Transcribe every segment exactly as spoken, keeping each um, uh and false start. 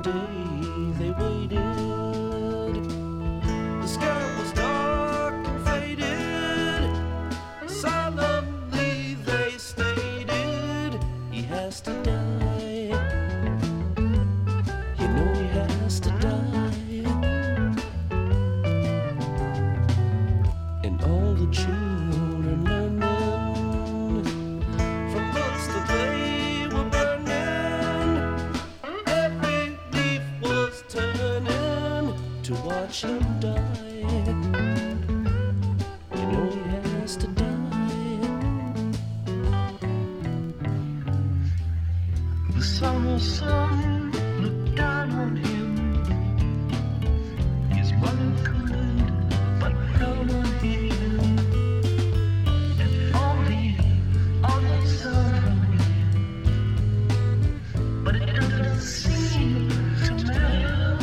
day they waited. The sky was dark and faded. Solemnly they stated he has to die. You know he has to die. And all the children learning from books that they were burning. Every leaf was turning to watch him die. You know he has to die. The summer sun looked down on him. His mother could, but frown on him. And all the other sun, but it doesn't seem to matter.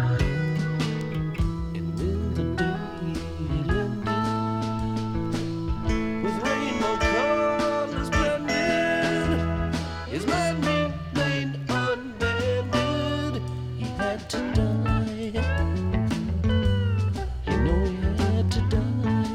And when the day it ended, with rainbow colors blended, his mind remained unbended. He had to die. You know he had to die.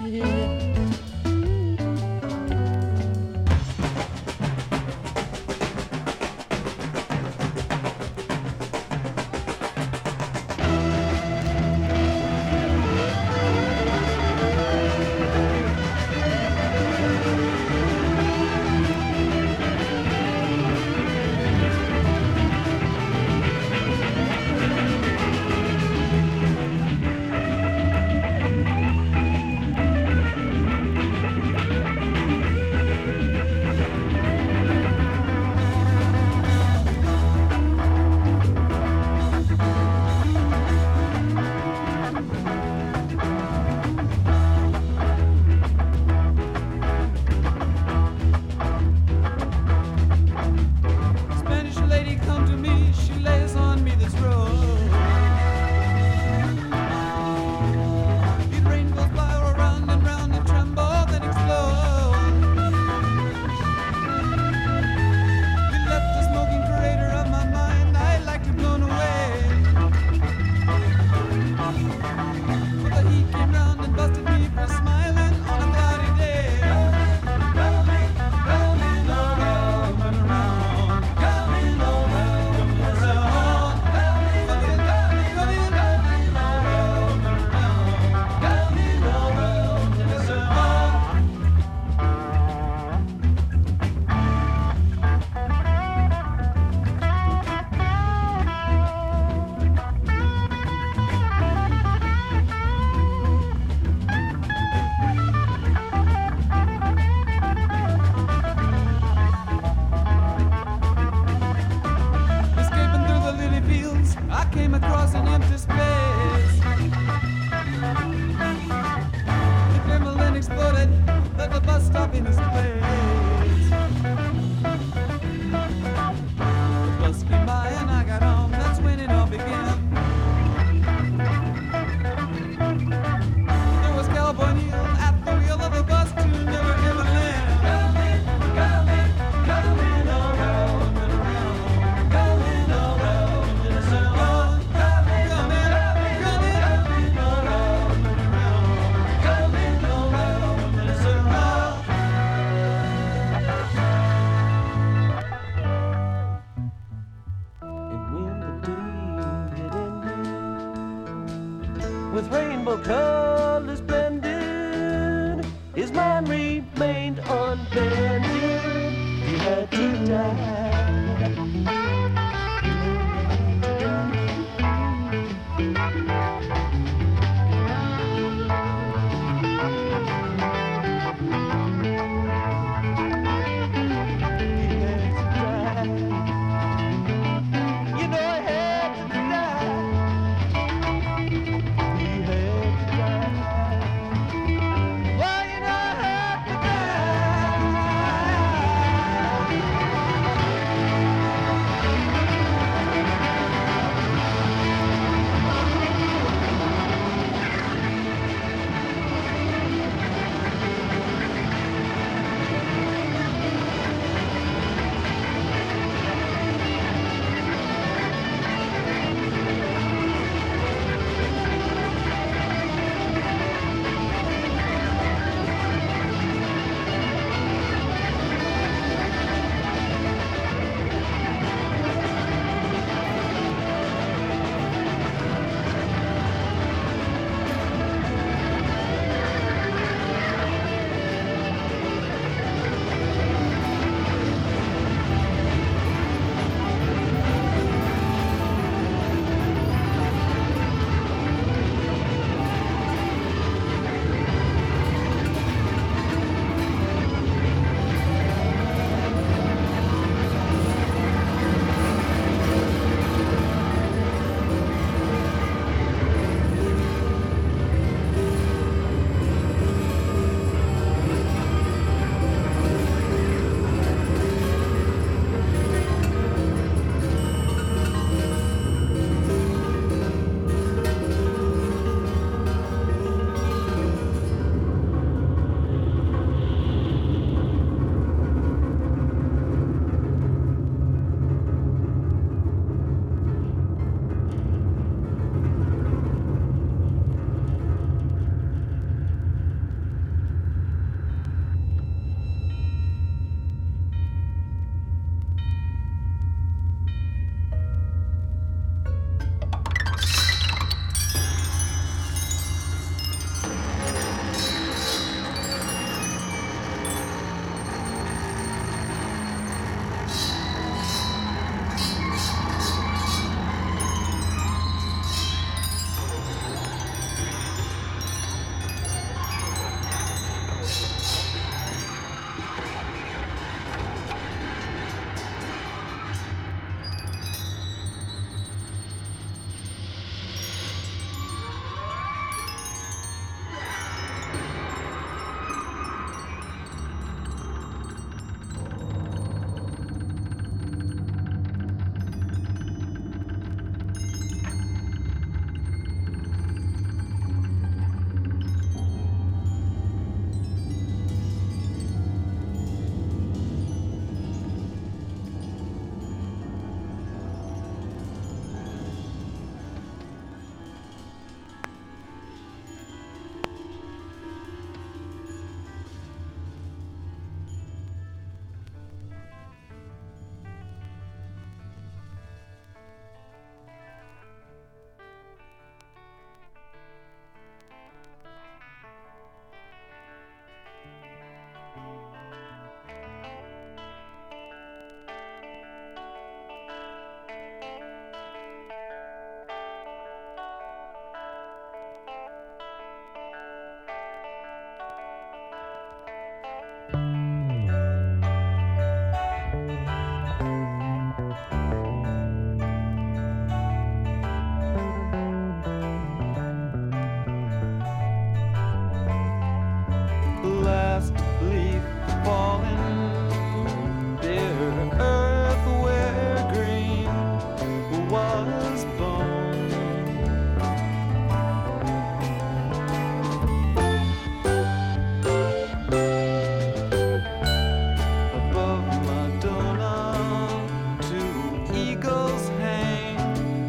Spanish lady come to me, she lays on me this rose. It rain goes by all around and round and tremble, then explode. It left a smoking crater of my mind, I like to blown away. But the heat came round and busted me for smiling on a cloudy day. Rolling, rolling around and around. Coming around and around. Coming, coming, coming, coming around and around. Coming around and around. Escaping through the lily fields, I came across an empty space. The Kremlin exploded, left the bus stop in its place. The bus came by and I got home, that's when it all began. There was California at the wheel of the bus to never ever land. Coming, coming, coming around and around. Coming around and around. Coming, coming, coming, coming around and around. Coming around and around. And when the day it ended, with rainbow colors blended, his mind remained unbended. He had to die. He had to die. You know he had to die. He had to die. Well, you know I had to die.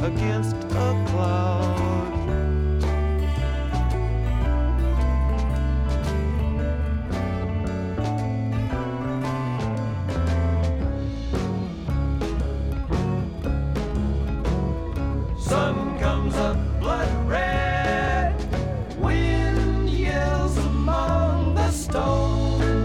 against a cloud. Sun comes up blood red, wind yells among the stones.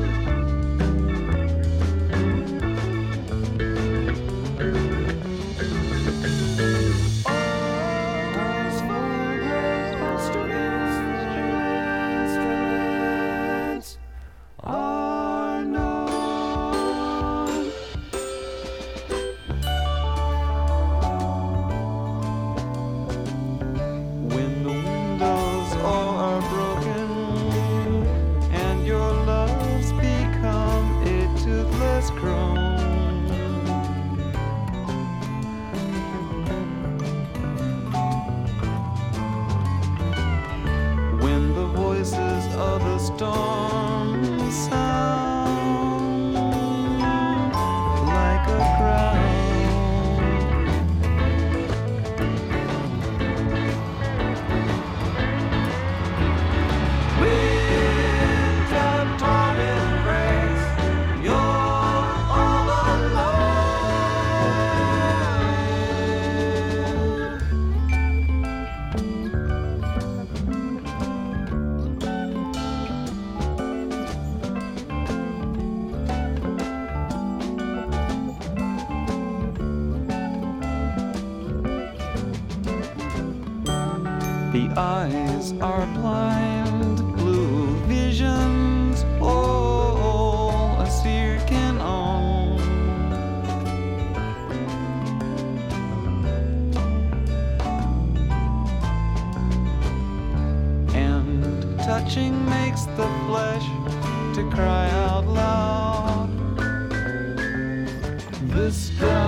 Storm sound like a crown. Wind up torn embrace, you're all The eyes are blind, blue visions, all a seer can own. And touching makes the flesh to cry out loud. This guy